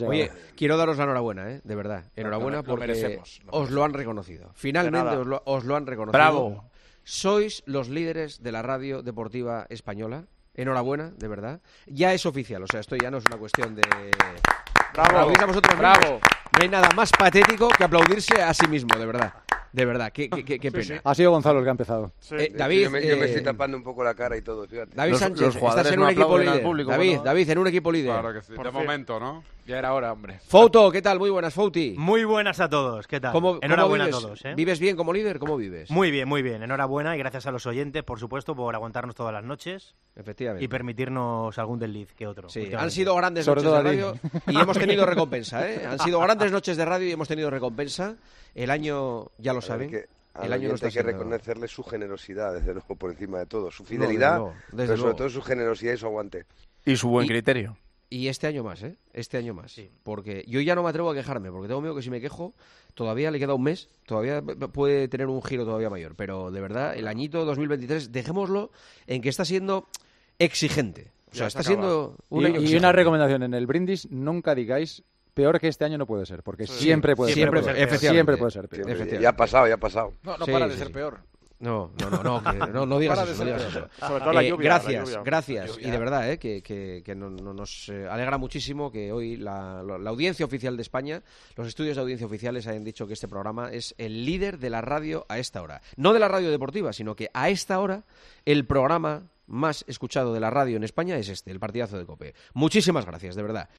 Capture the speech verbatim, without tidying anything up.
Oye, quiero daros la enhorabuena, ¿eh? De verdad. Enhorabuena lo, lo porque merecemos, lo os lo han reconocido. Finalmente os lo, os lo han reconocido. Bravo. Sois los líderes de la radio deportiva española. Enhorabuena, de verdad. Ya es oficial, o sea, esto ya no es una cuestión de... Bravo, Aplaudís a vosotros bravo. mismos. No hay nada más patético que aplaudirse a sí mismo, de verdad. De verdad, qué, qué, qué, qué pena. Sí, sí. Ha sido Gonzalo el que ha empezado. Sí. Eh, David, yo, me, yo me eh, estoy tapando un poco la cara y todo, fíjate. David Los- Sánchez, los jugadores estás en no un equipo aplauden al líder. público, David, ¿no? David, en un equipo líder. Claro que sí. Por De fin. momento, ¿no? Ya era hora, hombre. Fouto, ¿qué tal? Muy buenas, Fouti. Muy buenas a todos, ¿qué tal? ¿Cómo, Enhorabuena cómo vives? a todos, ¿eh? ¿Vives bien como líder? ¿Cómo vives? Muy bien, muy bien. Enhorabuena y gracias a los oyentes, por supuesto, por aguantarnos todas las noches Efectivamente. y permitirnos algún desliz que otro. Sí, últimamente. han sido grandes Sobre noches todo de a ti. radio y hemos tenido recompensa, ¿eh? Han sido grandes noches de radio y hemos tenido recompensa. El año, ya lo A ver, saben, que al el año no oyente está hay que siendo... reconocerle su generosidad, desde luego, por encima de todo. Su No, fidelidad, desde luego, desde pero sobre luego. todo su generosidad y su aguante. Y su buen Y- criterio. Y este año más, ¿eh? Este año más. Sí. Porque yo ya no me atrevo a quejarme, porque tengo miedo que si me quejo, todavía le queda un mes, todavía p- p- puede tener un giro todavía mayor. Pero de verdad, el añito dos mil veintitrés, dejémoslo en que está siendo exigente. O sea, Ya está se acaba. siendo un Y, año y una exigente. recomendación en el brindis, nunca digáis peor que este año no puede ser, porque siempre puede Siempre, ser peor. efectivamente. Siempre puede ser peor. Siempre. Efectivamente. Ya ha pasado, ya ha pasado. No, no Sí, para sí, de ser sí. peor. No, no, no, no, que no, no digas Para de eso, no ser digas peor. eso. Sobre todo la Eh, lluvia, la gracias, lluvia. gracias. La lluvia. Y de verdad, eh, que, que, que no- no- nos eh, alegra muchísimo que hoy la, la audiencia oficial de España, los estudios de audiencia oficiales hayan dicho que este programa es el líder de la radio a esta hora. No de la radio deportiva, sino que a esta hora el programa más escuchado de la radio en España es este, el partidazo de COPE. Muchísimas gracias, de verdad.